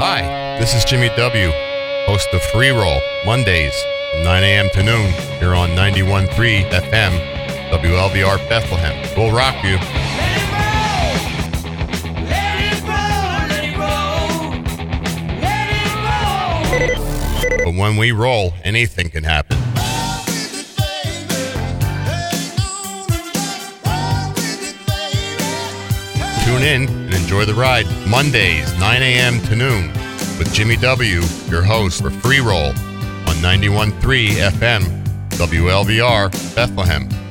Hi, this is Jimmy W., host of Free Roll, Mondays from 9 a.m. to noon here on 91.3 FM, WLVR Bethlehem. We'll rock you. But when we roll, anything can happen. Tune in and enjoy the ride. Mondays, 9 a.m. to noon with Jimmy W., your host for Free Roll on 91.3 FM, WLVR Bethlehem.